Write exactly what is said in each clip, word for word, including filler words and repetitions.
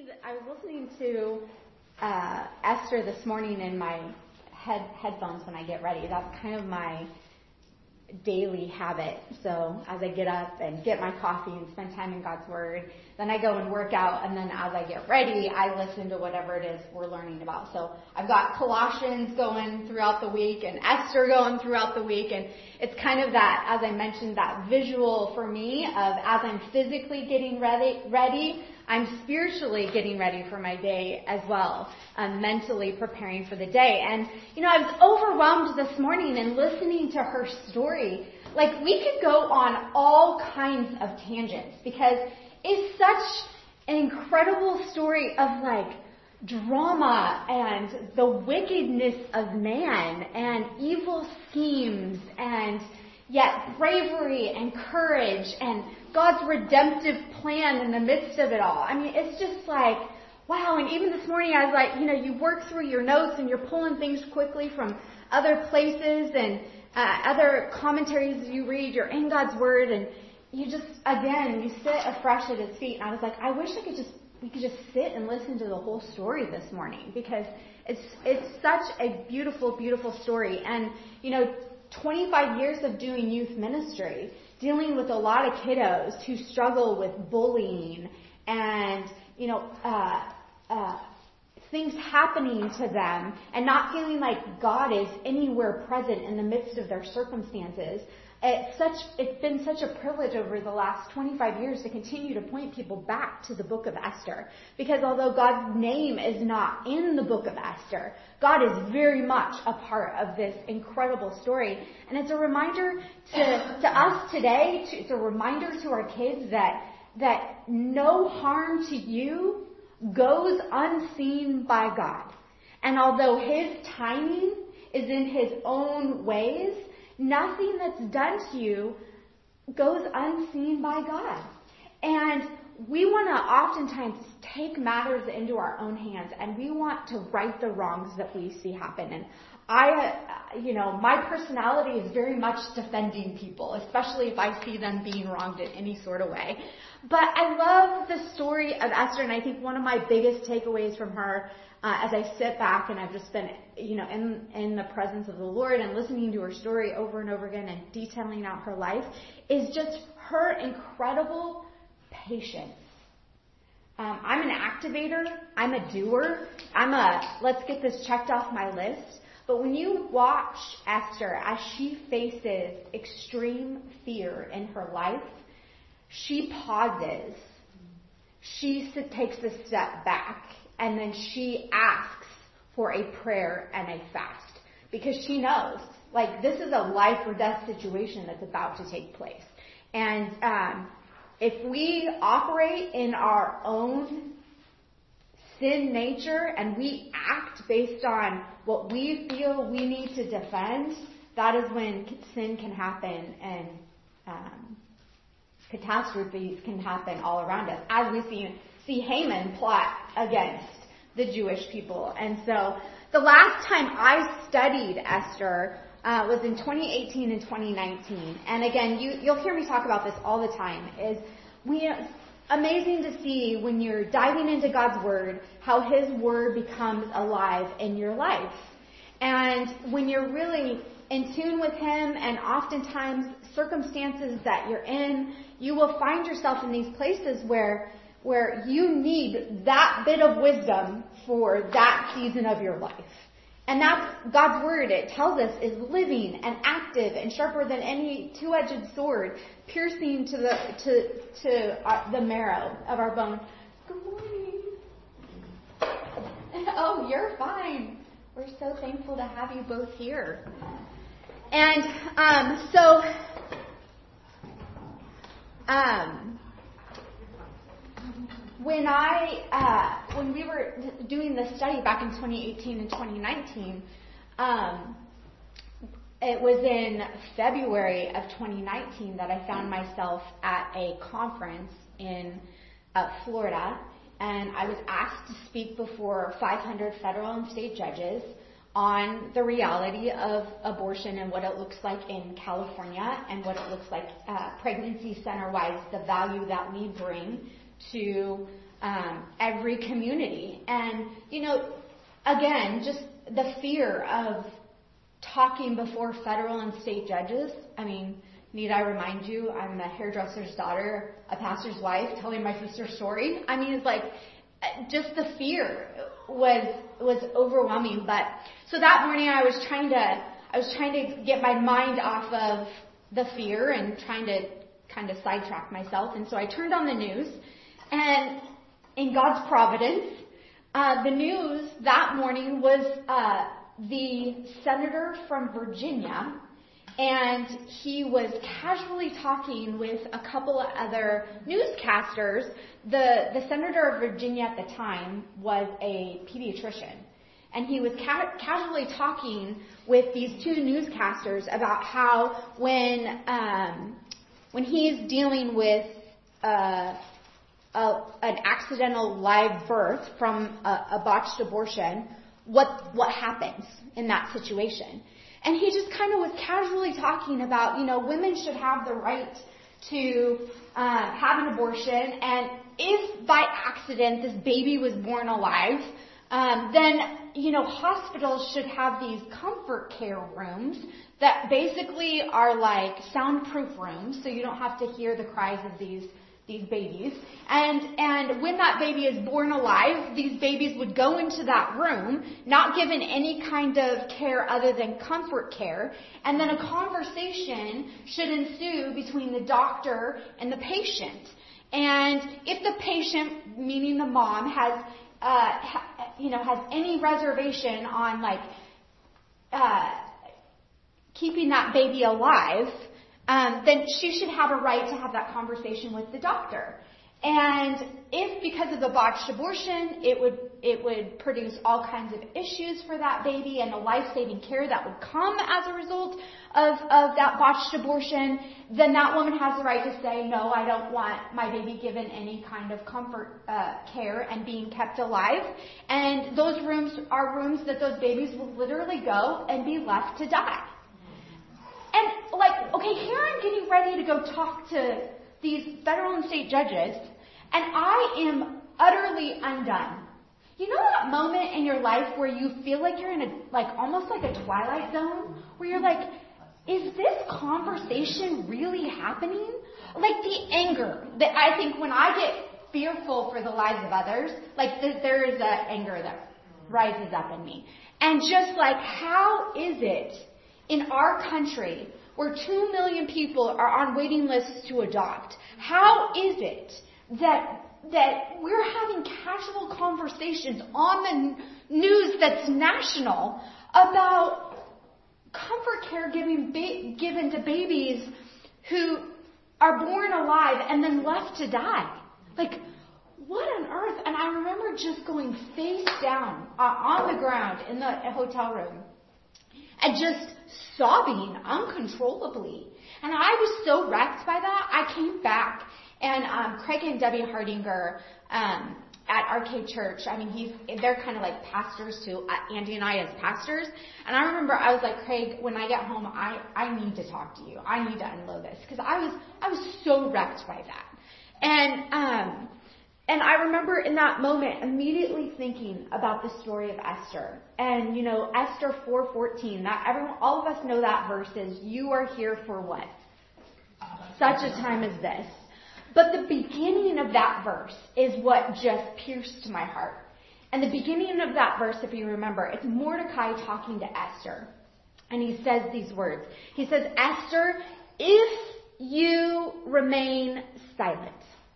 listening. To, I was listening to uh, Esther this morning in my head headphones when I get ready. That's kind of my daily habit. So as I get up and get my coffee and spend time in God's Word, then I go and work out, and then as I get ready, I listen to whatever it is we're learning about. So I've got Colossians going throughout the week and Esther going throughout the week, and it's kind of that, as I mentioned, that visual for me of as I'm physically getting ready, ready I'm spiritually getting ready for my day as well, um, mentally preparing for the day. And, you know, I was overwhelmed this morning in listening to her story. Like, we could go on all kinds of tangents because it's such an incredible story of, like, drama and the wickedness of man and evil schemes and yet bravery and courage and God's redemptive plan in the midst of it all. I mean, it's just like, wow. And even this morning I was like, you know, you work through your notes and you're pulling things quickly from other places and uh, other commentaries you read. You're in God's Word and you just, again, you sit afresh at His feet. And I was like, I wish I could just, we could just sit and listen to the whole story this morning because it's, it's such a beautiful, beautiful story. And, you know, twenty-five years of doing youth ministry, dealing with a lot of kiddos who struggle with bullying and, you know, uh, uh, things happening to them and not feeling like God is anywhere present in the midst of their circumstances. It's such, it's been such a privilege over the last twenty-five years to continue to point people back to the book of Esther. Because although God's name is not in the book of Esther, God is very much a part of this incredible story. And it's a reminder to, to us today, to, it's a reminder to our kids that, that no harm to you goes unseen by God. And although His timing is in His own ways, nothing that's done to you goes unseen by God. And we want to oftentimes take matters into our own hands and we want to right the wrongs that we see happen. And I, you know, my personality is very much defending people, especially if I see them being wronged in any sort of way. But I love the story of Esther, and I think one of my biggest takeaways from her Uh, as I sit back and I've just been, you know, in, in the presence of the Lord and listening to her story over and over again and detailing out her life, is just her incredible patience. Um, I'm an activator. I'm a doer. I'm a, let's get this checked off my list. But when you watch Esther as she faces extreme fear in her life, she pauses. She takes a step back. And then she asks for a prayer and a fast because she knows, like, this is a life or death situation that's about to take place. And um, if we operate in our own sin nature and we act based on what we feel we need to defend, that is when sin can happen and um, catastrophes can happen all around us, as we see see Haman plot against the Jewish people. And so the last time I studied Esther uh, was in twenty eighteen and twenty nineteen. And again, you, you'll hear me talk about this all the time. Is we amazing to see when you're diving into God's Word how His Word becomes alive in your life. And when you're really in tune with Him, and oftentimes circumstances that you're in, you will find yourself in these places where where you need that bit of wisdom for that season of your life. And that's God's Word. It tells us is living and active and sharper than any two-edged sword, piercing to the to to our, the marrow of our bone. Good morning. Oh, you're fine. We're so thankful to have you both here. And um, so, um. When I, uh, when we were doing this study back in twenty eighteen and twenty nineteen, um, it was in February of twenty nineteen that I found myself at a conference in uh, Florida, and I was asked to speak before five hundred federal and state judges on the reality of abortion and what it looks like in California and what it looks like uh, pregnancy center-wise, the value that we bring to um, every community. And, you know, again, just the fear of talking before federal and state judges. I mean, need I remind you, I'm a hairdresser's daughter, a pastor's wife, telling my sister's story. I mean, it's like, just the fear was was overwhelming. But so that morning I was trying to I was trying to get my mind off of the fear and trying to kind of sidetrack myself. And so I turned on the news, and in God's providence, uh, the news that morning was uh, the senator from Virginia, and he was casually talking with a couple of other newscasters. The, the senator of Virginia at the time was a pediatrician, and he was ca- casually talking with these two newscasters about how when um, when he's dealing with uh, a, an accidental live birth from a, a botched abortion, what what happens in that situation. And he just kind of was casually talking about, you know, women should have the right to uh, have an abortion, and if by accident this baby was born alive, um, then, you know, hospitals should have these comfort care rooms that basically are like soundproof rooms, so you don't have to hear the cries of these these babies. And and when that baby is born alive, these babies would go into that room, not given any kind of care other than comfort care, and then a conversation should ensue between the doctor and the patient. And if the patient, meaning the mom, has uh, ha, you know has any reservation on like uh, keeping that baby alive, Um, then she should have a right to have that conversation with the doctor. And if because of the botched abortion, it would it would produce all kinds of issues for that baby and the life-saving care that would come as a result of, of that botched abortion, then that woman has the right to say, no, I don't want my baby given any kind of comfort uh, care and being kept alive. And those rooms are rooms that those babies will literally go and be left to die. And like, okay, here I'm getting ready to go talk to these federal and state judges, and I am utterly undone. You know that moment in your life where you feel like you're in a, like, almost like a twilight zone, where you're like, is this conversation really happening? Like the anger that I think when I get fearful for the lives of others, like there is an anger that rises up in me. And just like, how is it in our country where two million people are on waiting lists to adopt, how is it that that we're having casual conversations on the n- news that's national about comfort care giving ba- given to babies who are born alive and then left to die? Like, what on earth? And I remember just going face down uh, on the ground in the hotel room and just sobbing uncontrollably. And I was so wrecked by that. I came back, and um, Craig and Debbie Hardinger um, at Arcade Church, I mean, he's they're kind of like pastors too, uh, Andy and I as pastors. And I remember I was like, Craig, when I get home, I, I need to talk to you. I need to unload this. Because I was, I was so wrecked by that. And um, And I remember in that moment immediately thinking about the story of Esther. And, you know, Esther four fourteen, that everyone, all of us know that verse is, you are here for what? Such a time as this. But the beginning of that verse is what just pierced my heart. And the beginning of that verse, if you remember, it's Mordecai talking to Esther. And he says these words. He says, Esther, if you remain silent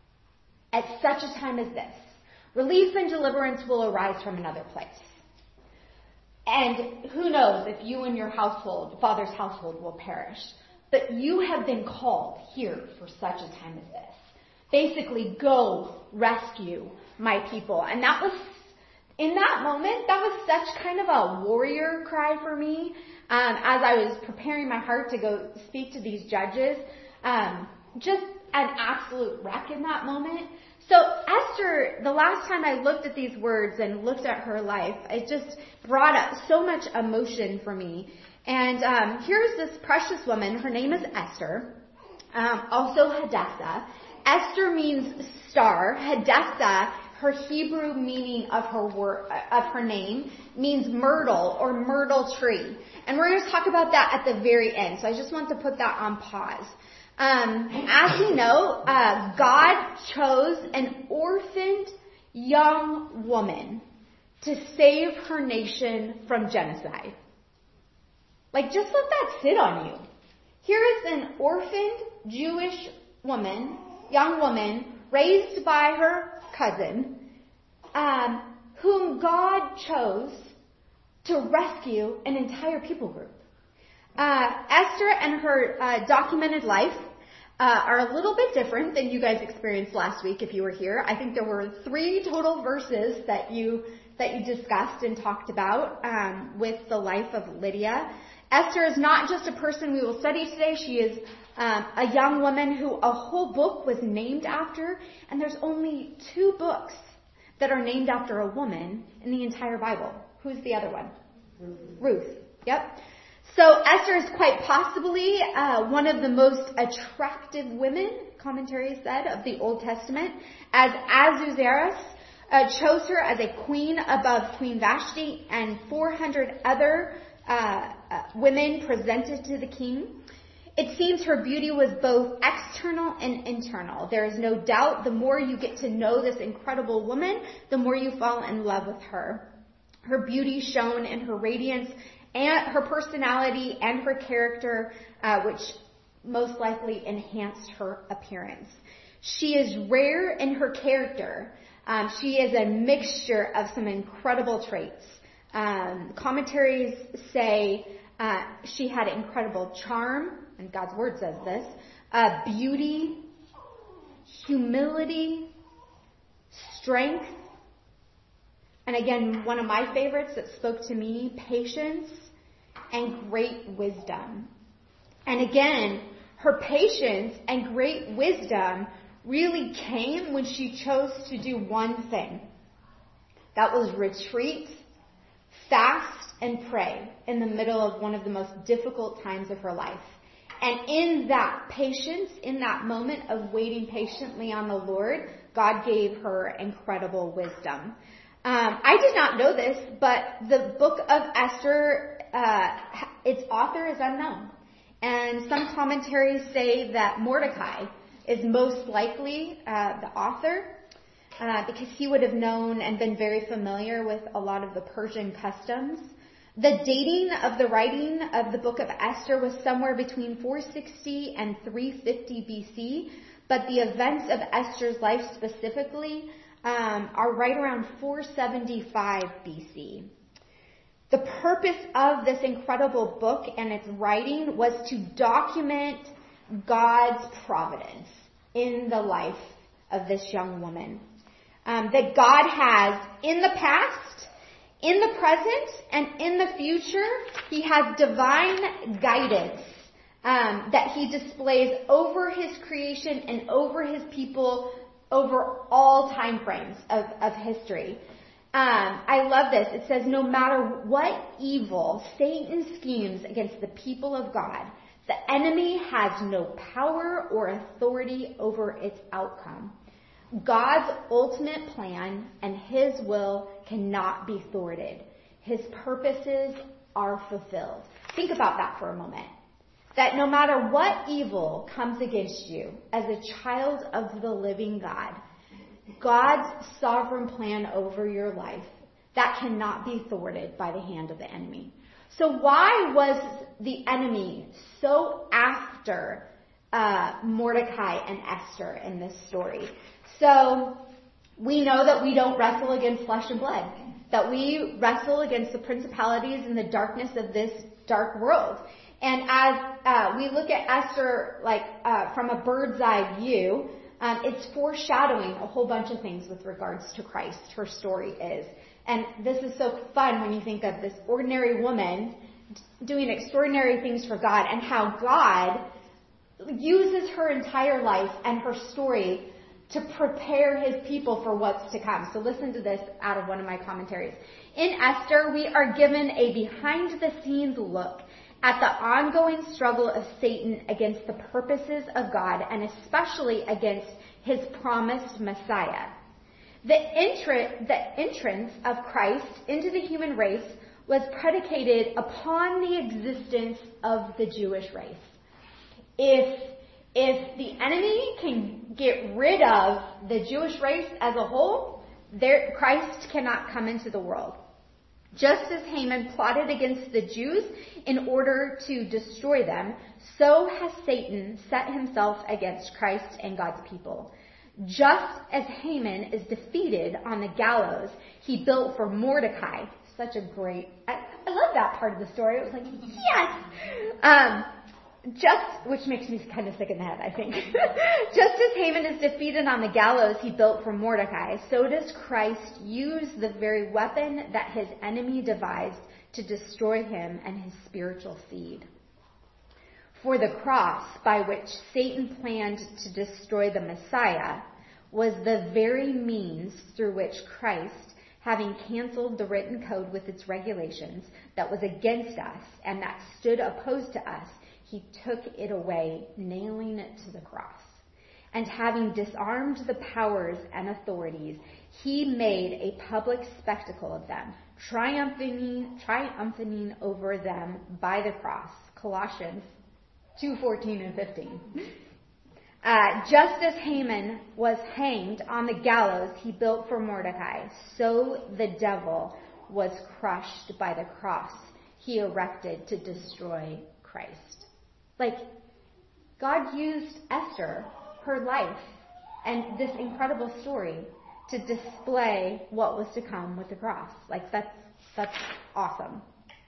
at such a time as this, relief and deliverance will arise from another place. And who knows if you and your household, father's household, will perish. But you have been called here for such a time as this. Basically, go rescue my people. And that was, in that moment, that was such kind of a warrior cry for me. Um, as I was preparing my heart to go speak to these judges, um, just an absolute wreck in that moment. So Esther, the last time I looked at these words and looked at her life, it just brought up so much emotion for me. And um, here's this precious woman. Her name is Esther, um, also Hadassah. Esther means star. Hadassah her Hebrew meaning of her word, of her name means myrtle or myrtle tree. And we're going to talk about that at the very end. So I just want to put that on pause. Um, as you know, uh, God chose an orphaned young woman to save her nation from genocide. Like, just let that sit on you. Here is an orphaned Jewish woman, young woman, raised by her cousin, um, whom God chose to rescue an entire people group. Uh, Esther and her uh, documented life uh, are a little bit different than you guys experienced last week if you were here. I think there were three total verses that you that you discussed and talked about um, with the life of Lydia. Esther is not just a person we will study today. She is um, a young woman who a whole book was named after, and there's only two books that are named after a woman in the entire Bible. Who's the other one? Ruth. Ruth. Yep. So Esther is quite possibly uh, one of the most attractive women, commentary said, of the Old Testament, as Ahasuerus uh, chose her as a queen above Queen Vashti and four hundred other uh, uh, women presented to the king. It seems her beauty was both external and internal. There is no doubt the more you get to know this incredible woman, the more you fall in love with her. Her beauty shone in her radiance and her personality and her character, uh, which most likely enhanced her appearance. She is rare in her character. Um, she is a mixture of some incredible traits. Um, commentaries say uh, she had incredible charm, and God's word says this, uh, beauty, humility, strength, and again, one of my favorites that spoke to me, patience and great wisdom. And again, her patience and great wisdom really came when she chose to do one thing. That was retreat, fast, and pray in the middle of one of the most difficult times of her life. And in that patience, in that moment of waiting patiently on the Lord, God gave her incredible wisdom. Um, I did not know this, but the book of Esther, uh, its author is unknown. And some commentaries say that Mordecai is most likely uh, the author uh, because he would have known and been very familiar with a lot of the Persian customs. The dating of the writing of the book of Esther was somewhere between four sixty and three fifty B C, but the events of Esther's life specifically um, are right around four seventy-five B C. The purpose of this incredible book and its writing was to document God's providence in the life of this young woman. Um, that God has in the past, in the present, and in the future, He has divine guidance um, that He displays over His creation and over His people over all time frames of, of history. Um, I love this. It says, no matter what evil Satan schemes against the people of God, the enemy has no power or authority over its outcome. God's ultimate plan and His will cannot be thwarted. His purposes are fulfilled. Think about that for a moment. That no matter what evil comes against you as a child of the living God, God's sovereign plan over your life, that cannot be thwarted by the hand of the enemy. So why was the enemy so after uh, Mordecai and Esther in this story? So we know that we don't wrestle against flesh and blood, that we wrestle against the principalities and the darkness of this dark world. And as uh, we look at Esther like uh, from a bird's eye view, um, it's foreshadowing a whole bunch of things with regards to Christ, her story is. And this is so fun when you think of this ordinary woman doing extraordinary things for God and how God uses her entire life and her story to prepare His people for what's to come. So listen to this out of one of my commentaries. In Esther, we are given a behind-the-scenes look at the ongoing struggle of Satan against the purposes of God and especially against His promised Messiah. The, entr- the entrance of Christ into the human race was predicated upon the existence of the Jewish race. If, if the enemy can get rid of the Jewish race as a whole, there, Christ cannot come into the world. Just as Haman plotted against the Jews in order to destroy them, so has Satan set himself against Christ and God's people. Just as Haman is defeated on the gallows he built for Mordecai. Such a great, I, I love that part of the story. It was like, yes! Um, just, which makes me kind of sick in the head, I think. Just as Haman is defeated on the gallows he built for Mordecai, so does Christ use the very weapon that his enemy devised to destroy him and his spiritual seed. For the cross by which Satan planned to destroy the Messiah was the very means through which Christ, having canceled the written code with its regulations that was against us and that stood opposed to us, he took it away, nailing it to the cross. And having disarmed the powers and authorities, he made a public spectacle of them, triumphing, triumphing over them by the cross. Colossians two fourteen and fifteen. Uh, just as Haman was hanged on the gallows he built for Mordecai, so the devil was crushed by the cross he erected to destroy Christ. Like, God used Esther, her life, and this incredible story to display what was to come with the cross. Like, that's, that's awesome.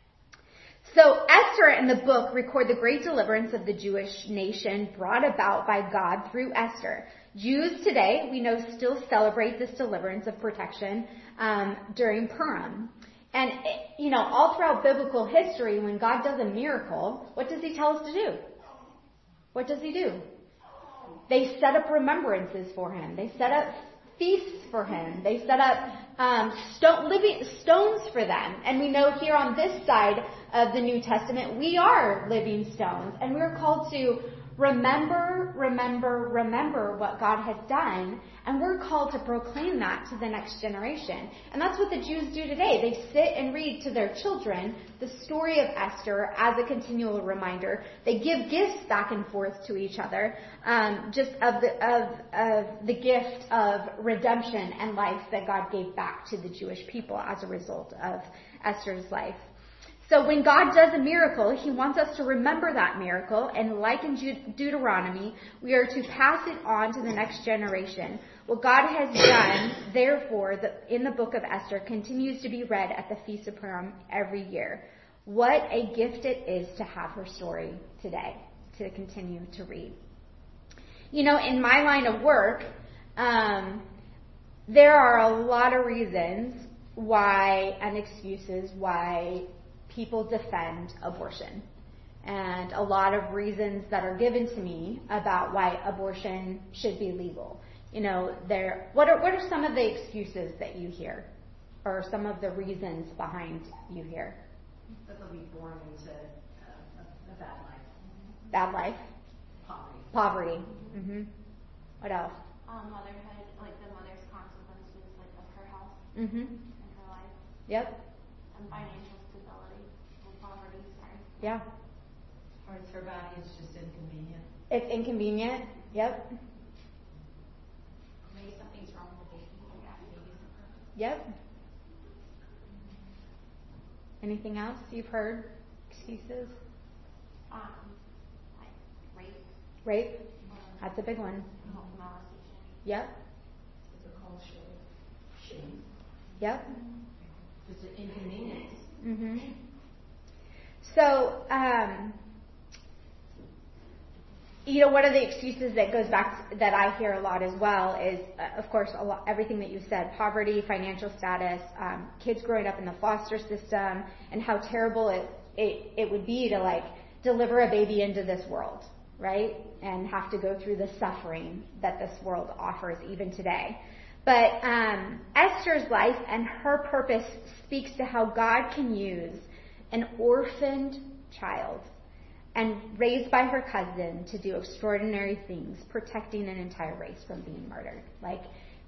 So Esther and the book record the great deliverance of the Jewish nation brought about by God through Esther. Jews today, we know, still celebrate this deliverance of protection um, during Purim. And, you know, all throughout biblical history, when God does a miracle, what does he tell us to do? What does he do? They set up remembrances for him. They set up feasts for him. They set up um, stone, living stones for them. And we know here on this side of the New Testament, we are living stones. And we're called to remember, remember, remember what God has done. And we're called to proclaim that to the next generation. And that's what the Jews do today. They sit and read to their children the story of Esther as a continual reminder. They give gifts back and forth to each other, um, just of the, of, of the gift of redemption and life that God gave back to the Jewish people as a result of Esther's life. So when God does a miracle, he wants us to remember that miracle, and like in Deuteronomy, we are to pass it on to the next generation. What God has done, therefore, the, in the book of Esther continues to be read at the Feast of Purim every year. What a gift it is to have her story today, to continue to read. You know, in my line of work, um, there are a lot of reasons why, and excuses why people defend abortion, and a lot of reasons that are given to me about why abortion should be legal. You know, there. What are what are some of the excuses that you hear, or some of the reasons behind you hear? That they'll be born into a, a, a bad life. Bad life. Poverty. Poverty. Mm-hmm. What else? Um, motherhood, like the mother's consequences, like of her health Mm-hmm. and her life, Yep. and financial stability, or poverty. Sorry. Yeah. Or it's her body is just inconvenient. It's inconvenient. Yep. Maybe something's wrong with the baby. Yeah, maybe something. Yep. Anything else you've heard? Excuses? Um, like rape, Rape? um, That's a big one. molestation. Yep. It's a culture. Shame. Yep. It's an inconvenience. Mm-hmm. So, um, you know, one of the excuses that goes back that I hear a lot as well is, uh, of course, a lot, everything that you said: poverty, financial status, um, kids growing up in the foster system, and how terrible it, it it would be to like deliver a baby into this world, right? And have to go through the suffering that this world offers even today. But um, Esther's life and her purpose speaks to how God can use an orphaned child and raised by her cousin to do extraordinary things, protecting an entire race from being murdered. Like,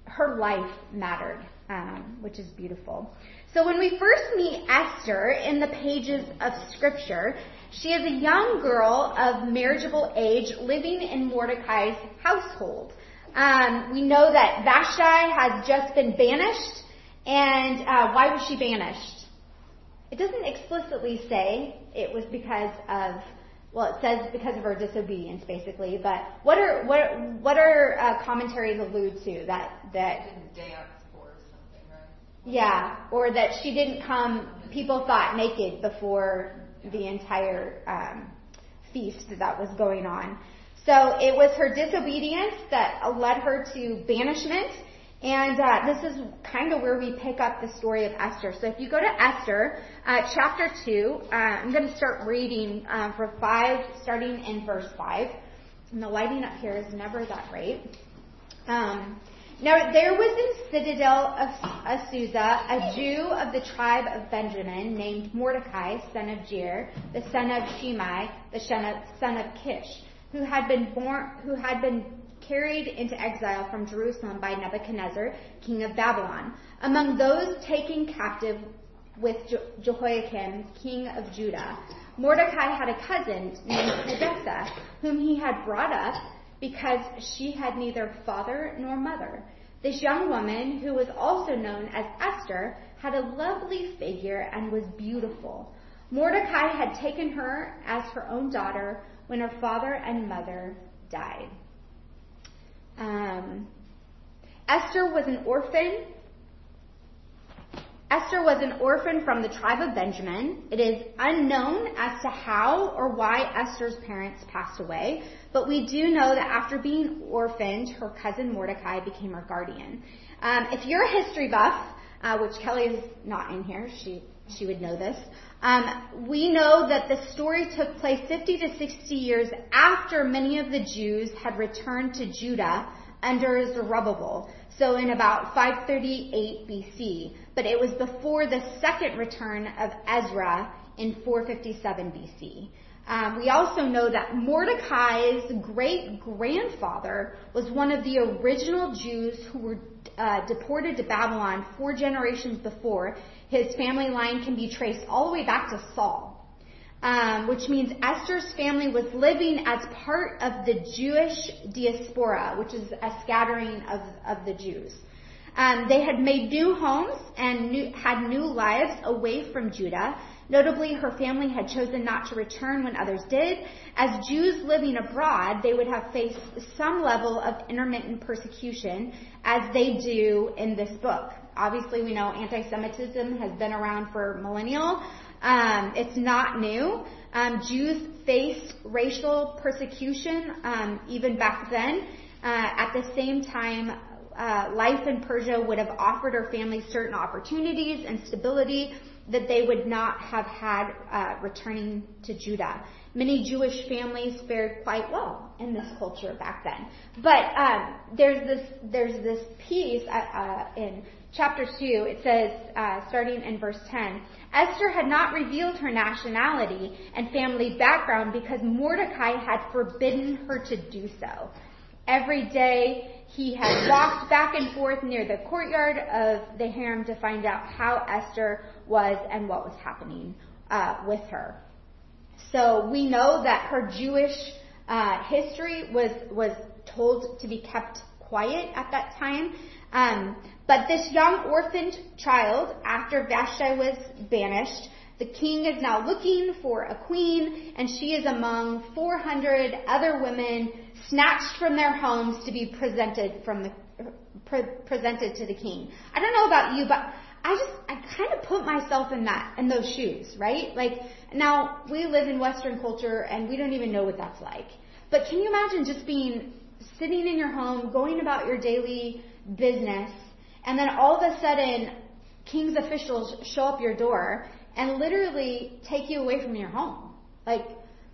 her life mattered, um, which is beautiful. So when we first meet Esther in the pages of Scripture, she is a young girl of marriageable age living in Mordecai's household. Um, we know that Vashti has just been banished, and uh, why was she banished? It doesn't explicitly say it was because of, well, it says because of her disobedience, basically. But what are what what are uh, commentaries allude to that that? She didn't dance for something, right? Yeah, or that she didn't come. People thought naked before the entire um, feast that was going on. So it was her disobedience that led her to banishment. And uh, this is kind of where we pick up the story of Esther. So if you go to Esther, uh, chapter two, uh, I'm going to start reading uh, for five, starting in verse five. And the lighting up here is never that great. Um, now there was in citadel of Azusa a Jew of the tribe of Benjamin named Mordecai, son of Jair, the son of Shimei, the son of, son of Kish, who had been born, who had been carried into exile from Jerusalem by Nebuchadnezzar, king of Babylon. Among those taken captive with Je- Jehoiakim, king of Judah, Mordecai had a cousin named Hadassah, whom he had brought up because she had neither father nor mother. This young woman, who was also known as Esther, had a lovely figure and was beautiful. Mordecai had taken her as her own daughter when her father and mother died. Um, Esther was an orphan. Esther was an orphan from the tribe of Benjamin. It is unknown as to how or why Esther's parents passed away, but we do know that after being orphaned, her cousin Mordecai became her guardian. Um, if you're a history buff, uh, which Kelly is not in here, she she would know this. Um, we know that the story took place fifty to sixty years after many of the Jews had returned to Judah under Zerubbabel, so in about five thirty-eight B C, but it was before the second return of Ezra in four fifty-seven B C. Um, we also know that Mordecai's great-grandfather was one of the original Jews who were uh, deported to Babylon four generations before. His family line can be traced all the way back to Saul, um, which means Esther's family was living as part of the Jewish diaspora, which is a scattering of, of the Jews. Um, they had made new homes and new, had new lives away from Judah. Notably, her family had chosen not to return when others did. As Jews living abroad, they would have faced some level of intermittent persecution, as they do in this book. Obviously, we know anti-Semitism has been around for millennial. Um, it's not new. Um, Jews faced racial persecution um, even back then. Uh, at the same time, uh, life in Persia would have offered her family certain opportunities and stability that they would not have had uh, returning to Judah. Many Jewish families fared quite well in this culture back then. But um, there's this there's this piece uh, uh, in chapter two. It says, uh, starting in verse ten, Esther had not revealed her nationality and family background because Mordecai had forbidden her to do so. Every day he had walked back and forth near the courtyard of the harem to find out how Esther was and what was happening uh, with her. So we know that her Jewish uh, history was was told to be kept quiet at that time. Um, but this young orphaned child, after Vashti was banished, the king is now looking for a queen, and she is among four hundred other women snatched from their homes to be presented from the pre- presented to the king. I don't know about you, but I just I kind of put myself in that in those shoes, right? Like, now we live in Western culture and we don't even know what that's like. But can you imagine just being sitting in your home, going about your daily business, and then all of a sudden king's officials show up your door and literally take you away from your home? Like,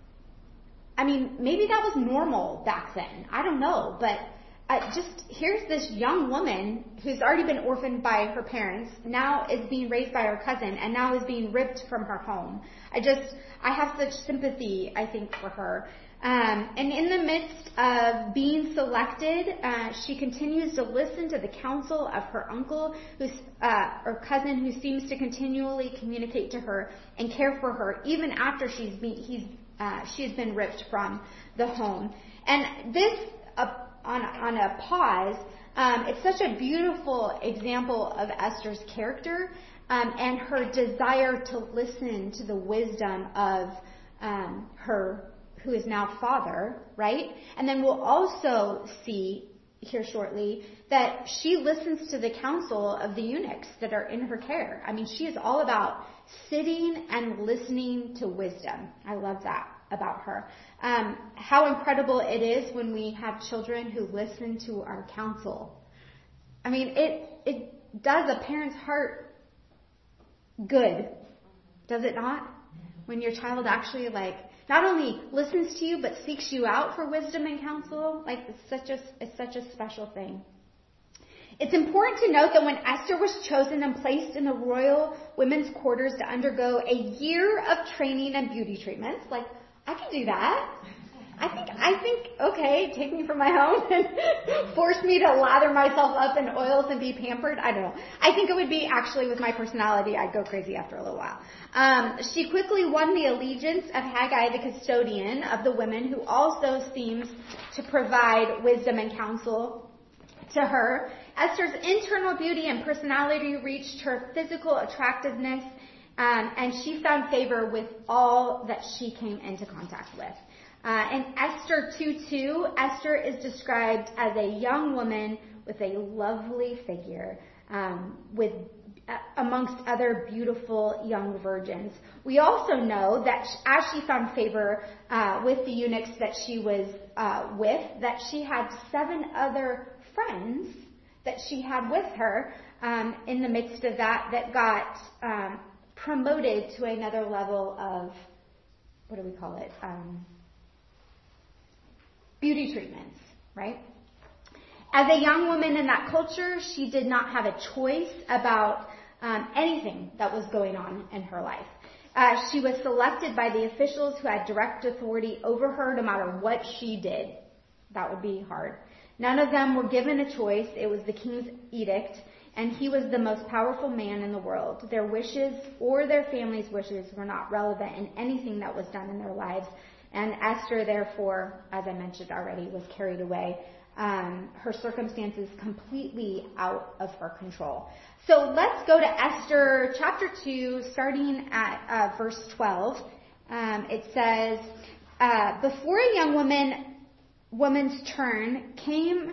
I mean, maybe that was normal back then. I don't know, but uh, just here's this young woman who's already been orphaned by her parents, now is being raised by her cousin, and now is being ripped from her home. I just, I have such sympathy, I think, for her. Um, and in the midst of being selected, uh, she continues to listen to the counsel of her uncle who's, uh, or cousin who seems to continually communicate to her and care for her even after she's been, he's, uh, she has been ripped from the home. And this, uh, on, on a pause, um, it's such a beautiful example of Esther's character um, and her desire to listen to the wisdom of um, her who is now father, right? And then we'll also see here shortly that she listens to the counsel of the eunuchs that are in her care. I mean, she is all about sitting and listening to wisdom. I love that about her. Um, how incredible it is when we have children who listen to our counsel. I mean, it it does a parent's heart good, does it not? When your child actually like not only listens to you, but seeks you out for wisdom and counsel. Like, it's such a, it's such a special thing. It's important to note that when Esther was chosen and placed in the royal women's quarters to undergo a year of training and beauty treatments, like, I can do that. I think, I think, okay, take me from my home and force me to lather myself up in oils and be pampered. I don't know. I think it would be actually with my personality, I'd go crazy after a little while. Um, she quickly won the allegiance of Haggai, the custodian of the women, who also seems to provide wisdom and counsel to her. Esther's internal beauty and personality reached her physical attractiveness, um, and she found favor with all that she came into contact with. Uh, in Esther two two, Esther is described as a young woman with a lovely figure, um, with uh, amongst other beautiful young virgins. We also know that as she found favor uh, with the eunuchs that she was uh, with, that she had seven other friends that she had with her um, in the midst of that that got um, promoted to another level of, what do we call it? Um, beauty treatments, right? As a young woman in that culture, she did not have a choice about um, anything that was going on in her life. Uh, she was selected by the officials who had direct authority over her no matter what she did. That would be hard. None of them were given a choice. It was the king's edict, and he was the most powerful man in the world. Their wishes or their family's wishes were not relevant in anything that was done in their lives. And Esther, therefore, as I mentioned already, was carried away. Um, her circumstances completely out of her control. So let's go to Esther chapter two, starting at uh, verse twelve. Um, it says, uh, before a young woman woman's turn came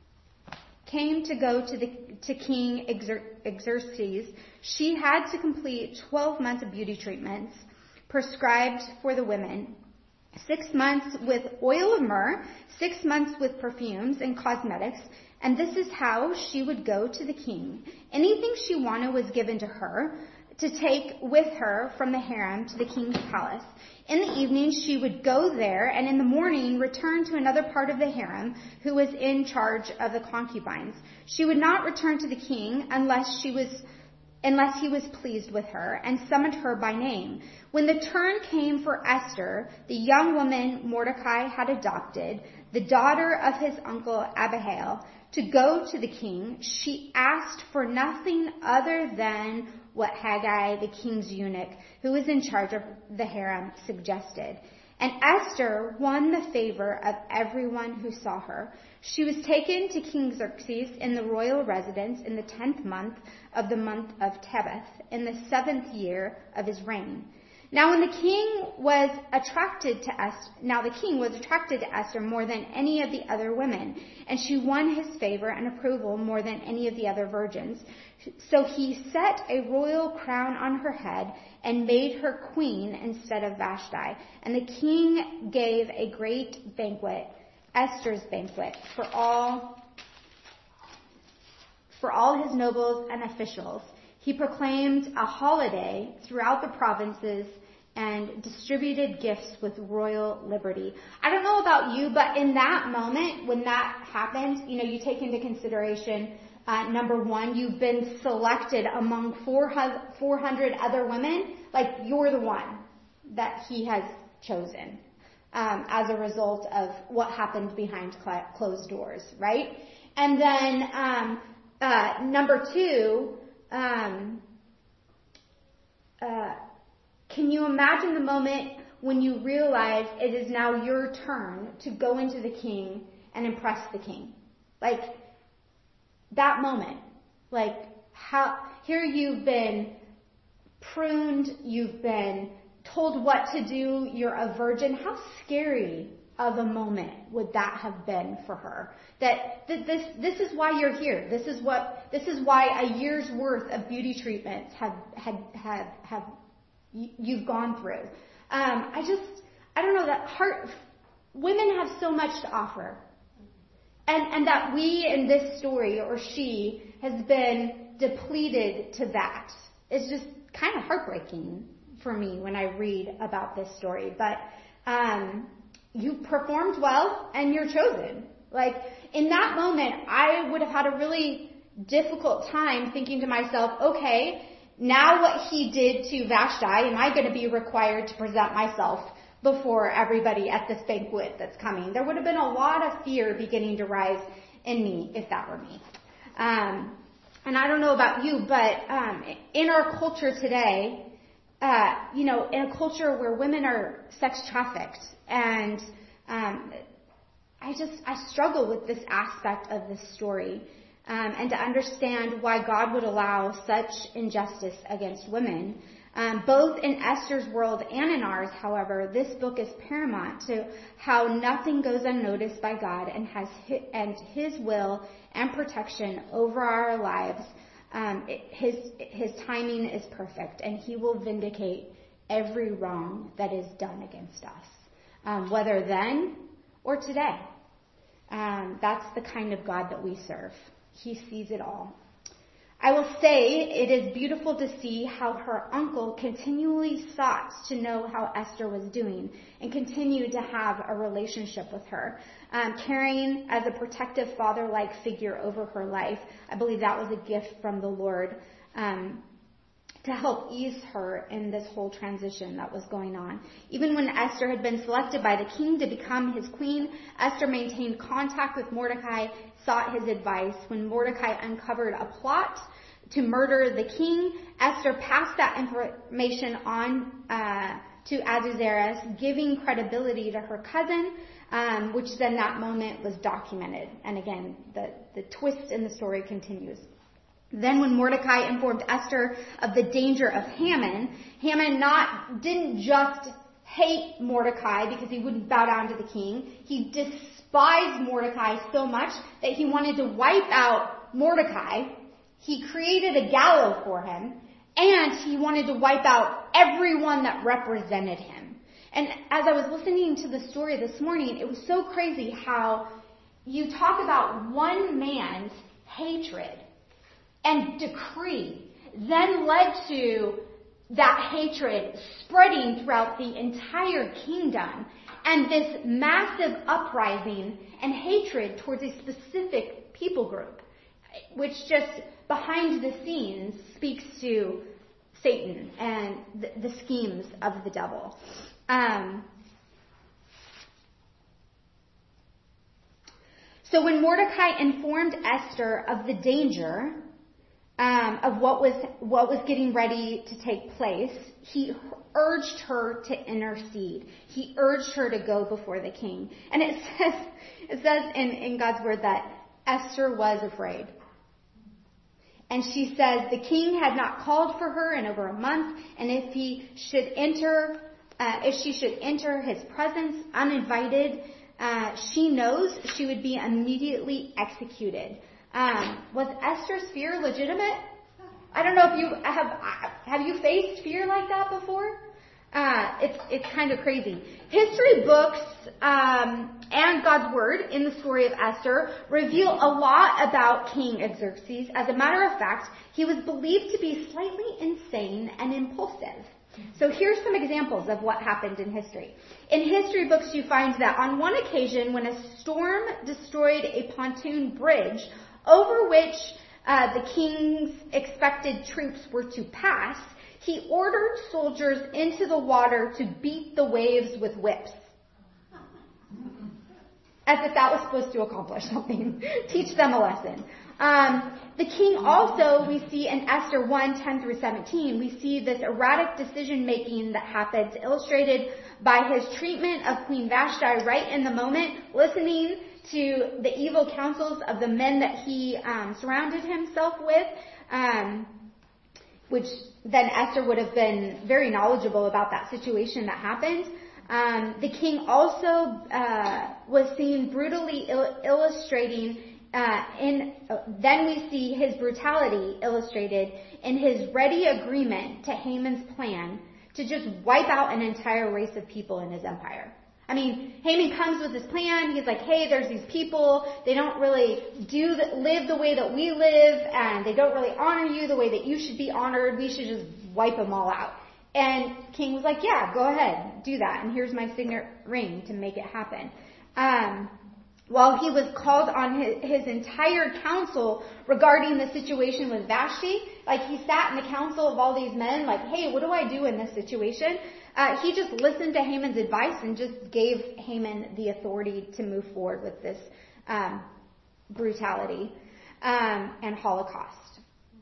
came to go to the to King Xerxes, she had to complete twelve months of beauty treatments prescribed for the women. Six months with oil of myrrh, six months with perfumes and cosmetics, and this is how she would go to the king. Anything she wanted was given to her to take with her from the harem to the king's palace. In the evening she would go there, and in the morning return to another part of the harem who was in charge of the concubines. She would not return to the king unless she was unless he was pleased with her and summoned her by name. When the turn came for Esther, the young woman Mordecai had adopted, the daughter of his uncle Abihail, to go to the king, she asked for nothing other than what Haggai, the king's eunuch, who was in charge of the harem, suggested. And Esther won the favor of everyone who saw her. She was taken to King Xerxes in the royal residence in the tenth month of the month of Tebeth, in the seventh year of his reign. Now when the king was attracted to Esther, now the king was attracted to Esther more than any of the other women, and she won his favor and approval more than any of the other virgins. So he set a royal crown on her head and made her queen instead of Vashti. And the king gave a great banquet, Esther's banquet, for all, for all his nobles and officials. He proclaimed a holiday throughout the provinces and distributed gifts with royal liberty. I don't know about you, but in that moment, when that happened, you know, you take into consideration, uh, number one, you've been selected among four hundred other women. Like, you're the one that he has chosen. um, as a result of what happened behind cl- closed doors, right? And then um, uh, number two, um, uh, can you imagine the moment when you realize it is now your turn to go into the king and impress the king? Like, that moment. Like, how, here you've been pruned, you've been told what to do, you're a virgin. How scary of a moment would that have been for her? That, that this, this is why you're here. This is what, this is why a year's worth of beauty treatments have, had, have, have, you've gone through. Um, I just, I don't know, that heart, women have so much to offer. And, and that we in this story, or she, has been depleted to that. It's just kind of heartbreaking for me when I read about this story. But um, you performed well and you're chosen. Like, in that moment, I would have had a really difficult time thinking to myself, okay, now what he did to Vashti, am I going to be required to present myself before everybody at this banquet that's coming? There would have been a lot of fear beginning to rise in me if that were me. Um, and I don't know about you, but um, in our culture today, uh, you know, in a culture where women are sex trafficked, and um, I just, I struggle with this aspect of this story, um, and to understand why God would allow such injustice against women. Um, both in Esther's world and in ours, however, this book is paramount to how nothing goes unnoticed by God, and has his, and His will and protection over our lives. Um, it, his His timing is perfect, and He will vindicate every wrong that is done against us, um, whether then or today. Um, that's the kind of God that we serve. He sees it all. I will say it is beautiful to see how her uncle continually sought to know how Esther was doing and continued to have a relationship with her, um, caring as a protective father-like figure over her life. I believe that was a gift from the Lord um, to help ease her in this whole transition that was going on. Even when Esther had been selected by the king to become his queen, Esther maintained contact with Mordecai, sought his advice. When Mordecai uncovered a plot to murder the king, Esther passed that information on uh, to Ahasuerus, giving credibility to her cousin, um, which then that moment was documented. And again, the, the twist in the story continues. Then when Mordecai informed Esther of the danger of Haman, Haman not didn't just hate Mordecai because he wouldn't bow down to the king. He despised Mordecai so much that he wanted to wipe out Mordecai. He created a gallows for him, and he wanted to wipe out everyone that represented him. And as I was listening to the story this morning, it was so crazy how you talk about one man's hatred and decree then led to that hatred spreading throughout the entire kingdom, and this massive uprising and hatred towards a specific people group, which just behind the scenes speaks to Satan and the, the schemes of the devil. Um, so when Mordecai informed Esther of the danger um, of what was what was getting ready to take place, he urged her to intercede. He urged her to go before the king. And it says it says in, in God's word that Esther was afraid. And she says the king had not called for her in over a month, and if he should enter, uh, if she should enter his presence uninvited, uh, she knows she would be immediately executed. Um, was Esther's fear legitimate? I don't know if you have have you faced fear like that before? Uh, it's it's kind of crazy. History books um, and God's Word in the story of Esther reveal a lot about King Xerxes. As a matter of fact, he was believed to be slightly insane and impulsive. So here's some examples of what happened in history. In history books, you find that on one occasion, when a storm destroyed a pontoon bridge over which uh, the king's expected troops were to pass, he ordered soldiers into the water to beat the waves with whips. as if that was supposed to accomplish something, teach them a lesson. Um, the king also, we see in Esther one, ten through seventeen, we see this erratic decision making that happens, illustrated by his treatment of Queen Vashti right in the moment, listening to the evil counsels of the men that he um, surrounded himself with, um, which then Esther would have been very knowledgeable about that situation that happened. Um, the king also uh, was seen brutally il- illustrating Uh, in, uh, then we see his brutality illustrated in his ready agreement to Haman's plan to just wipe out an entire race of people in his empire. I mean, Haman comes with his plan. He's like, hey, there's these people. They don't really do the, live the way that we live, and they don't really honor you the way that you should be honored. We should just wipe them all out. And King was like, yeah, go ahead, do that. And here's my signet ring to make it happen. Um, While he was called on his, his entire council regarding the situation with Vashti, like he sat in the council of all these men, like, hey, what do I do in this situation? Uh, he just listened to Haman's advice and just gave Haman the authority to move forward with this um, brutality um, and Holocaust.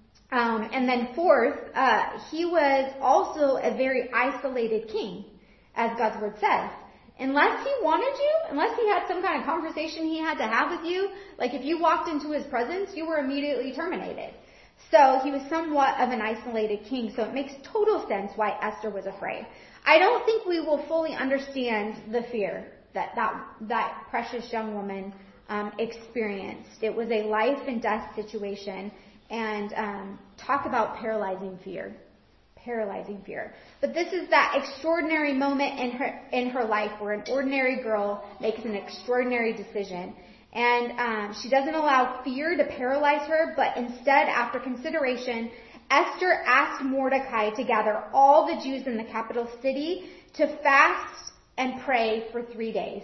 Um, and then fourth, uh, he was also a very isolated king, as God's word says. Unless he wanted you, unless he had some kind of conversation he had to have with you, like if you walked into his presence, you were immediately terminated. So he was somewhat of an isolated king, so it makes total sense why Esther was afraid. I don't think we will fully understand the fear that that, that precious young woman um, experienced. It was a life and death situation, and um, talk about paralyzing fear. Paralyzing fear. But this is that extraordinary moment in her in her life where an ordinary girl makes an extraordinary decision. And um, she doesn't allow fear to paralyze her, but instead, after consideration, Esther asked Mordecai to gather all the Jews in the capital city to fast and pray for three days.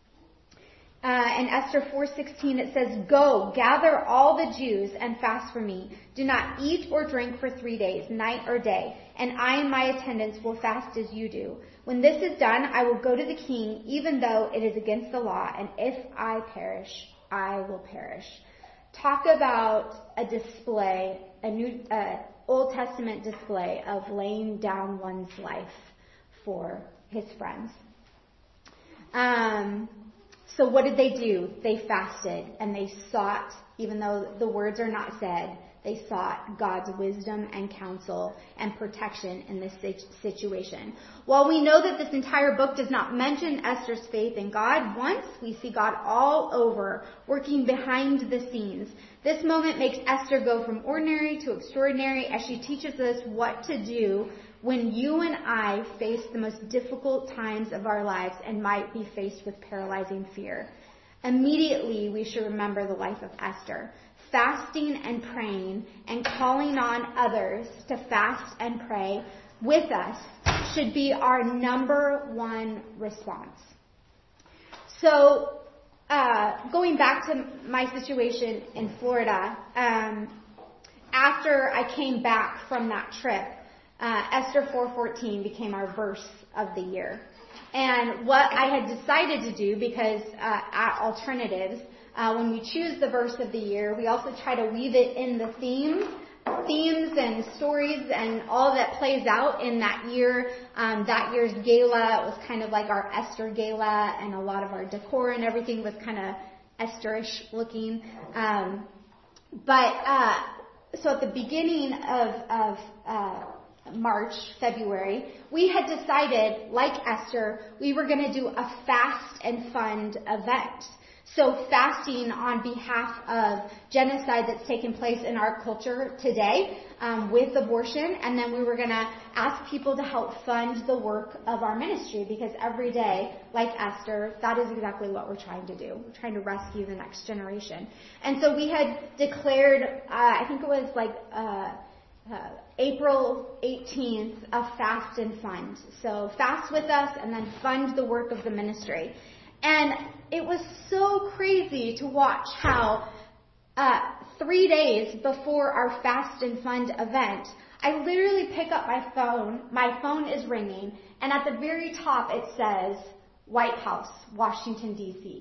Uh, in Esther four sixteen, it says, go, gather all the Jews and fast for me. Do not eat or drink for three days, night or day, and I and my attendants will fast as you do. When this is done, I will go to the king, even though it is against the law, and if I perish, I will perish. Talk about a display, a new uh, Old Testament display of laying down one's life for his friends. Um... So what did they do? They fasted and they sought, even though the words are not said, they sought God's wisdom and counsel and protection in this situation. While we know that this entire book does not mention Esther's faith in God once, we see God all over working behind the scenes. This moment makes Esther go from ordinary to extraordinary as she teaches us what to do when you and I face the most difficult times of our lives and might be faced with paralyzing fear. Immediately, we should remember the life of Esther. Fasting and praying and calling on others to fast and pray with us should be our number one response. So, uh, going back to my situation in Florida, um, after I came back from that trip, uh, Esther four fourteen became our verse of the year. And what I had decided to do, because uh, at Alternatives, uh, when we choose the verse of the year, we also try to weave it in the themes, themes and stories and all that plays out in that year. Um, that year's gala, it was kind of like our Esther gala, and a lot of our decor and everything was kind of Esterish looking. Um, but uh, so at the beginning of, of uh, March, February, we had decided, like Esther, we were going to do a fast and fund event. So fasting on behalf of genocide that's taken place in our culture today um, with abortion. And then we were going to ask people to help fund the work of our ministry, because every day, like Esther, that is exactly what we're trying to do. We're trying to rescue the next generation. And so we had declared, uh, I think it was like uh, uh, April eighteenth, a fast and fund. So fast with us and then fund the work of the ministry. And it was so crazy to watch how uh, three days before our Fast and Fund event, I literally pick up my phone, my phone is ringing, and at the very top it says, White House, Washington, D C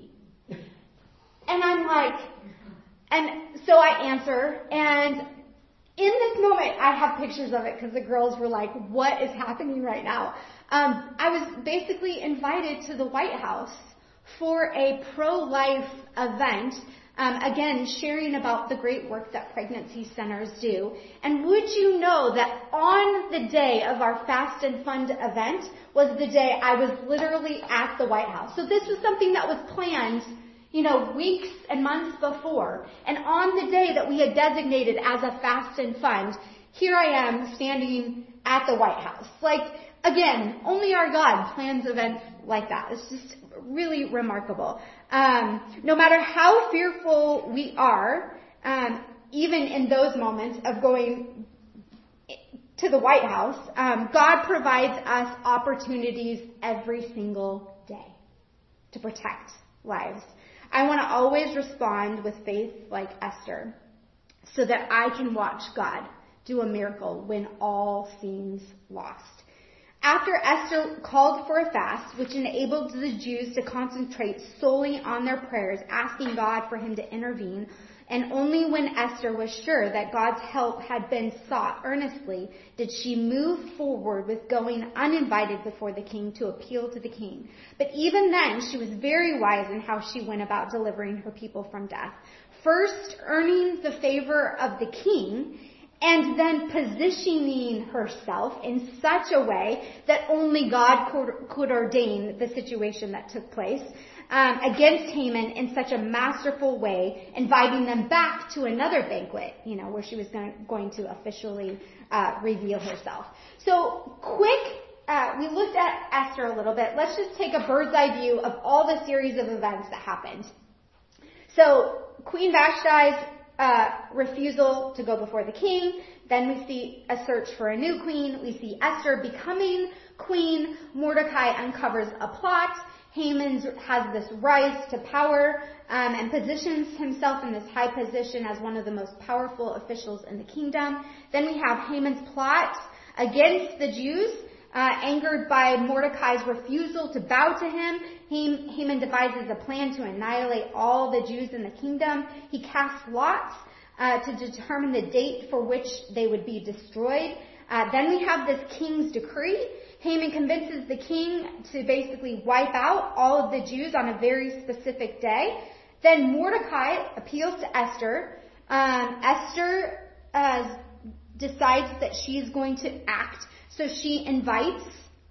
And I'm like, and so I answer, and in this moment, I have pictures of it because the girls were like, what is happening right now? Um, I was basically invited to the White House for a pro-life event, um, again, sharing about the great work that pregnancy centers do. And would you know that on the day of our Fast and Fund event was the day I was literally at the White House. So this was something that was planned, you know, weeks and months before. And on the day that we had designated as a Fast and Fund, here I am standing at the White House. Like, again, only our God plans events like that. It's just really remarkable. Um, no matter how fearful we are, um, even in those moments of going to the White House, um, God provides us opportunities every single day to protect lives. I want to always respond with faith like Esther so that I can watch God do a miracle when all seems lost. After Esther called for a fast, which enabled the Jews to concentrate solely on their prayers, asking God for him to intervene, and only when Esther was sure that God's help had been sought earnestly did she move forward with going uninvited before the king to appeal to the king. But even then, she was very wise in how she went about delivering her people from death. First, earning the favor of the king, and then positioning herself in such a way that only God could, could ordain the situation that took place um, against Haman in such a masterful way, inviting them back to another banquet, you know, where she was going, going to officially uh, reveal herself. So quick, uh, we looked at Esther a little bit. Let's just take a bird's eye view of all the series of events that happened. So Queen Vashti's Uh, refusal to go before the king. Then we see a search for a new queen. We see Esther becoming queen. Mordecai uncovers a plot. Haman has this rise to power um, and positions himself in this high position as one of the most powerful officials in the kingdom. Then we have Haman's plot against the Jews. Uh, angered by Mordecai's refusal to bow to him, Haman devises a plan to annihilate all the Jews in the kingdom. He casts lots uh, to determine the date for which they would be destroyed. Uh, then we have this king's decree. Haman convinces the king to basically wipe out all of the Jews on a very specific day. Then Mordecai appeals to Esther. Um, Esther uh, decides that she is going to act. So she invites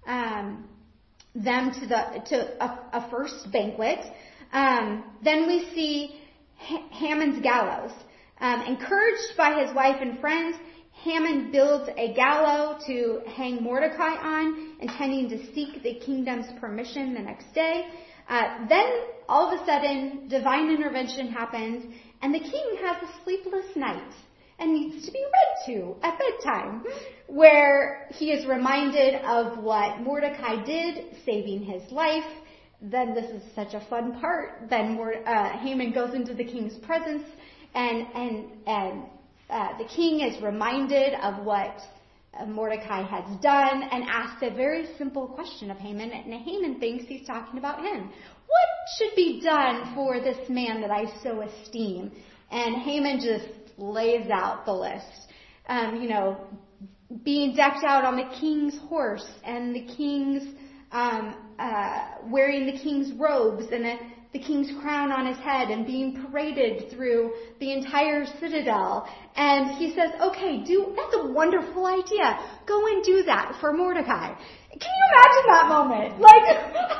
um, them to the to a, a first banquet. Um, then we see H- Haman's gallows. Um, encouraged by his wife and friends, Haman builds a gallows to hang Mordecai on, intending to seek the kingdom's permission the next day. Uh, then, all of a sudden, divine intervention happens, and the king has a sleepless night and needs to be read to at bedtime, where he is reminded of what Mordecai did, saving his life. Then this is such a fun part. Then uh, Haman goes into the king's presence, and and and uh, the king is reminded of what uh, Mordecai has done, and asks a very simple question of Haman. And Haman thinks he's talking about him. What should be done for this man that I so esteem? And Haman just lays out the list. Um, you know, being decked out on the king's horse, and the king's um, uh, wearing the king's robes, and a, the king's crown on his head, and being paraded through the entire citadel. And he says, "Okay, do that's a wonderful idea. Go and do that for Mordecai." Can you imagine that moment? Like,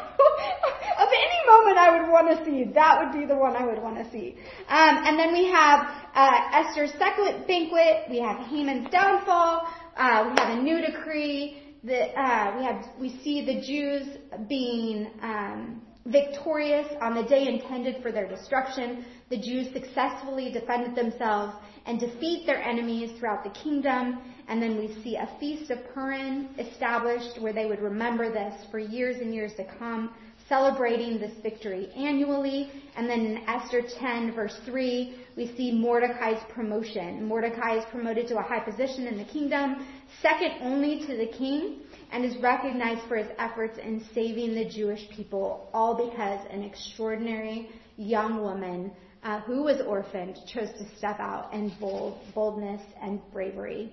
of any moment I would want to see, that would be the one I would want to see. Um, and then we have uh, Esther's second banquet. We have Haman's downfall. Uh, we have a new decree. That uh, we have we see the Jews being um, victorious on the day intended for their destruction. The Jews successfully defended themselves and defeat their enemies throughout the kingdom. And then we see a feast of Purim established where they would remember this for years and years to come, celebrating this victory annually. And then in Esther ten, verse three, we see Mordecai's promotion. Mordecai is promoted to a high position in the kingdom, second only to the king, and is recognized for his efforts in saving the Jewish people, all because an extraordinary young woman uh, who was orphaned chose to step out in bold, boldness and bravery.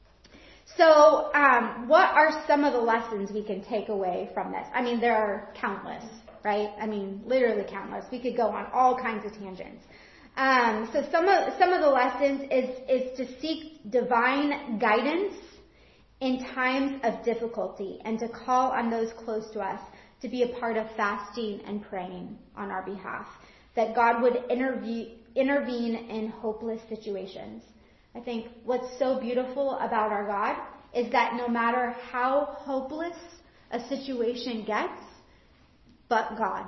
So um, what are some of the lessons we can take away from this? I mean, there are countless, right? I mean, literally countless. We could go on all kinds of tangents. Um, so some of some of the lessons is is to seek divine guidance in times of difficulty and to call on those close to us to be a part of fasting and praying on our behalf. That God would intervene intervene in hopeless situations. I think what's so beautiful about our God is that no matter how hopeless a situation gets, but God,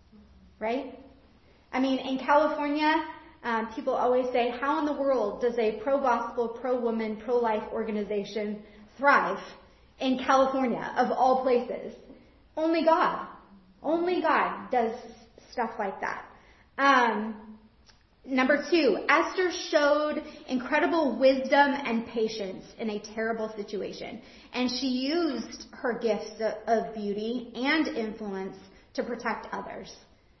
right? I mean, in California, um, people always say, how in the world does a pro-gospel, pro-woman, pro-life organization thrive in California, of all places? Only God. Only God does stuff like that. Um, Number two, Esther showed incredible wisdom and patience in a terrible situation. And she used her gifts of beauty and influence to protect others.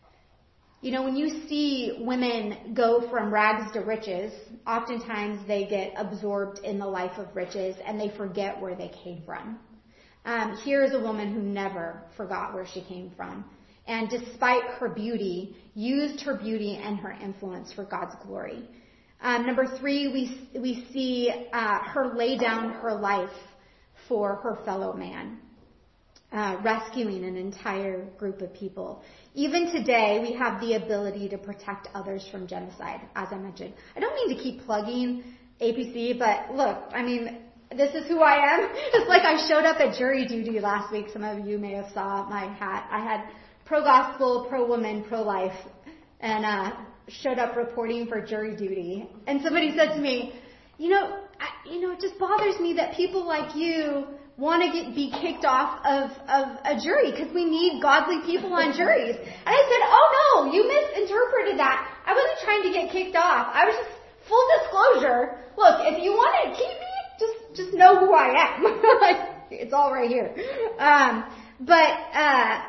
You know, when you see women go from rags to riches, oftentimes they get absorbed in the life of riches and they forget where they came from. Um, here's a woman who never forgot where she came from. And despite her beauty, used her beauty and her influence for God's glory. Um, number three, we we see uh, her lay down her life for her fellow man, uh, rescuing an entire group of people. Even today, we have the ability to protect others from genocide, as I mentioned. I don't mean to keep plugging A P C, but look, I mean, this is who I am. It's like I showed up at jury duty last week. Some of you may have saw my hat. I had pro-gospel, pro-woman, pro-life, and uh, showed up reporting for jury duty. And somebody said to me, you know, I, you know, it just bothers me that people like you want to get be kicked off of, of a jury because we need godly people on juries. And I said, oh no, you misinterpreted that. I wasn't trying to get kicked off. I was just, full disclosure, look, if you want to keep me, just just know who I am. Like, it's all right here. Um, but uh,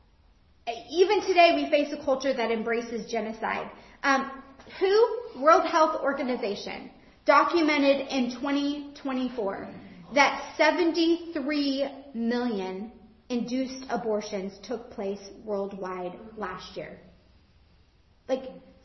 even today, we face a culture that embraces genocide. Um, W H O, World Health Organization, documented in twenty twenty-four that seventy-three million induced abortions took place worldwide last year. Like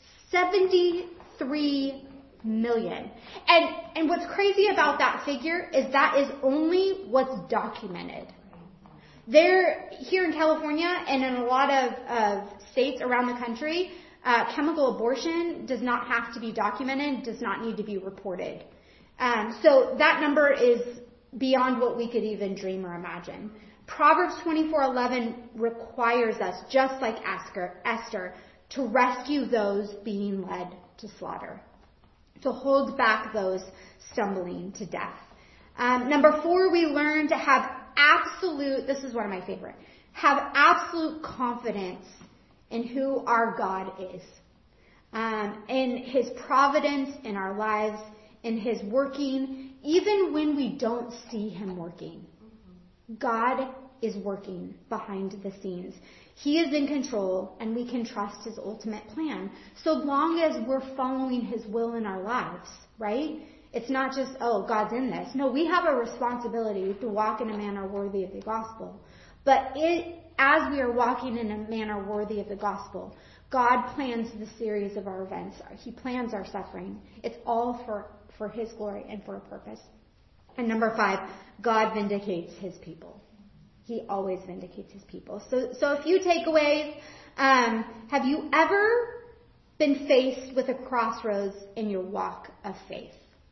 seventy-three million. And and what's crazy about that figure is that is only what's documented. There, here in California and in a lot of, of states around the country, uh, chemical abortion does not have to be documented, does not need to be reported. Um, so that number is beyond what we could even dream or imagine. Proverbs twenty-four eleven requires us, just like Esther, Esther, to rescue those being led to slaughter, to hold back those stumbling to death. Um, number four, we learn to have absolute, this is one of my favorite, have absolute confidence in who our God is, um, in His providence in our lives, in His working, even when we don't see Him working. God is working behind the scenes. He is in control, and we can trust His ultimate plan, so long as we're following His will in our lives, right? It's not just, oh, God's in this. No, we have a responsibility to walk in a manner worthy of the gospel. But it, as we are walking in a manner worthy of the gospel, God plans the series of our events. He plans our suffering. It's all for, for His glory and for a purpose. And number five, God vindicates His people. He always vindicates His people. So, so a few takeaways. Um, have you ever been faced with a crossroads in your walk of faith?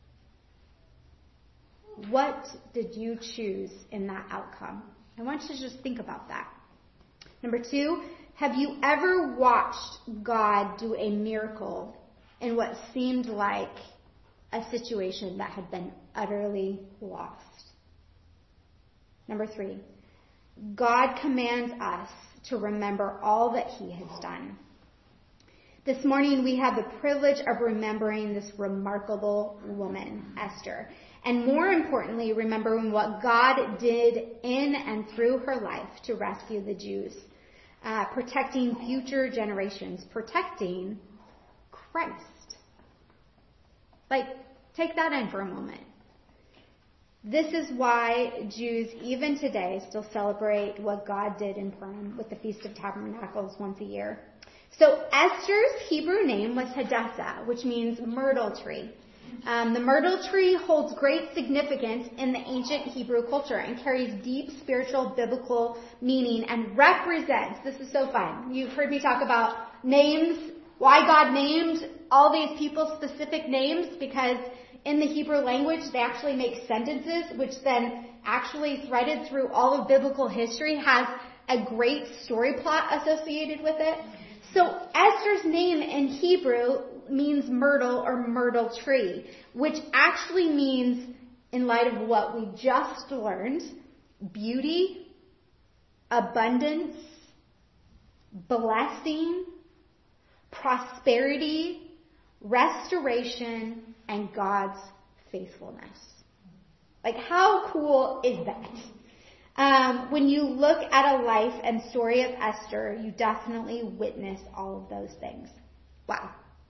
What did you choose in that outcome? I want you to just think about that. Number two, have you ever watched God do a miracle in what seemed like a situation that had been utterly lost? Number three, God commands us to remember all that He has done. This morning we have the privilege of remembering this remarkable woman, Esther. And more importantly, remembering what God did in and through her life to rescue the Jews. uh, protecting future generations, protecting Christ. Like, take that in for a moment. This is why Jews, even today, still celebrate what God did in Purim with the Feast of Tabernacles once a year. So Esther's Hebrew name was Hadassah, which means myrtle tree. Um, the myrtle tree holds great significance in the ancient Hebrew culture and carries deep spiritual biblical meaning and represents, this is so fun, you've heard me talk about names, why God named all these people specific names, because in the Hebrew language they actually make sentences which then actually threaded through all of biblical history has a great story plot associated with it. So Esther's name in Hebrew means myrtle or myrtle tree, which actually means, in light of what we just learned, beauty, abundance, blessing, prosperity, restoration, and God's faithfulness. Like, how cool is that? Um, when you look at a life and story of Esther, you definitely witness all of those things. Wow.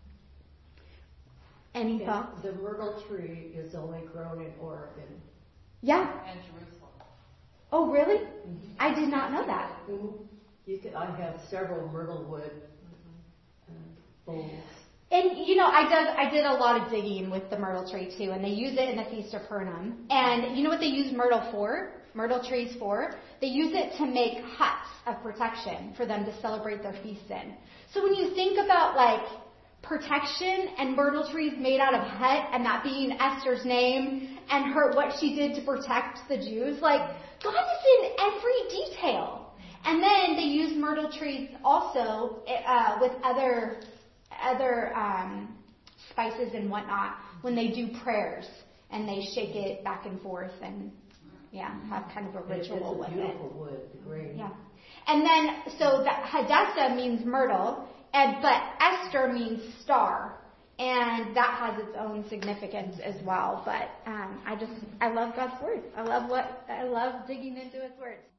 Any And thoughts? the myrtle tree is only grown in Oregon. Yeah. And Jerusalem. Oh, really? I did not know that. Mm-hmm. You can, I have several myrtle wood uh, bowls. And, you know, I did, I did a lot of digging with the myrtle tree, too, and they use it in the Feast of Purim. And you know what they use myrtle for? Myrtle trees for? They use it to make huts of protection for them to celebrate their feasts in. So when you think about, like, protection and myrtle trees made out of hut, and that being Esther's name, and her what she did to protect the Jews, like, God is in every detail. And then they use myrtle trees also uh, with other other um, spices and whatnot when they do prayers, and they shake it back and forth and yeah, have kind of a ritual with it. It's a beautiful wood, the grain. Yeah. And then, so that Hadassah means myrtle, and but Esther means star, and that has its own significance as well. But um, I just, I love God's word. I love what, I love digging into His word.